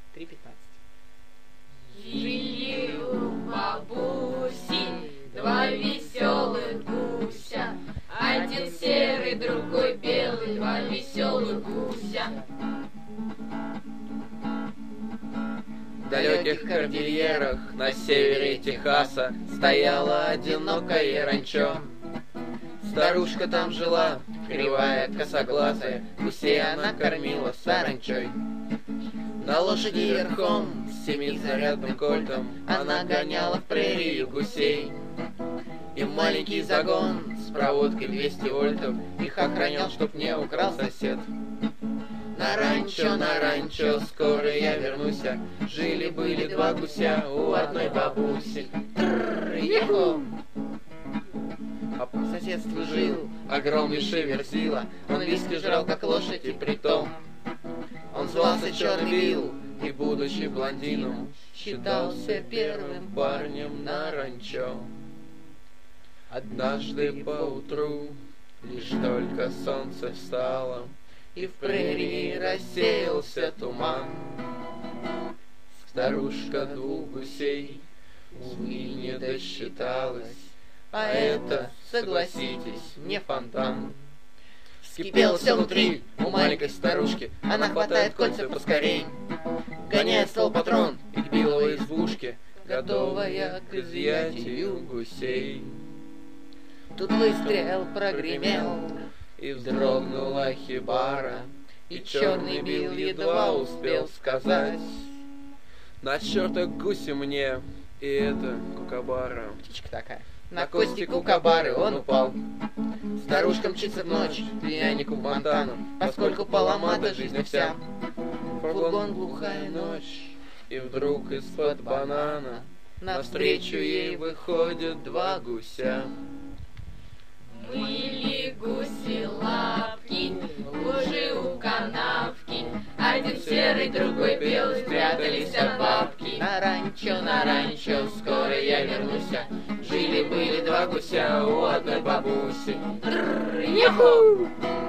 3:15. Жили у бабуси два веселых гуся, один серый, другой белый, два веселых гуся. В далеких кордильерах на севере Техаса стояло одинокое ранчо. Старушка там жила, кривая, косоглазая, гусей она кормила саранчой. На лошади верхом с 7-зарядным кольтом она гоняла в прерию гусей. И маленький загон с проводкой 200 вольтов их охранял, чтоб не украл сосед. На ранчо, скоро я вернусь. Жили-были два гуся у одной бабуси. Тррр-еху! А по соседству жил огромнейший верзила. Он виски жрал, как лошадь, и притом он звался Черный Билл, и, будучи блондином, считался первым парнем на ранчо. Однажды поутру лишь только солнце встало, и в прерии рассеялся туман. Старушка двух гусей, увы, не досчиталась, а это, согласитесь, не фонтан. Вскипело все внутри у маленькой старушки, она хватает кольца поскорей, гоняет стол патрон и к Билловой избушке, готовая к изъятию гусей. Тут выстрел прогремел, и вздрогнула хибара, и Черный Билл едва успел сказать: на черта гуси мне, и это кукабара. Птичка такая. На кости кукабары он упал. Старушка мчится в ночь, пьянику в Монтану, поскольку поломата жизнь вся. Фургон, глухая ночь, и вдруг из-под банана навстречу ей выходят два гуся. Мыли гуси лапки, лужи у канавки, один серый, другой белый, спрятались от бабки. На ранчо, скоро я вернусь. Жили-были два гуся у одной бабуси. Тррр-еху!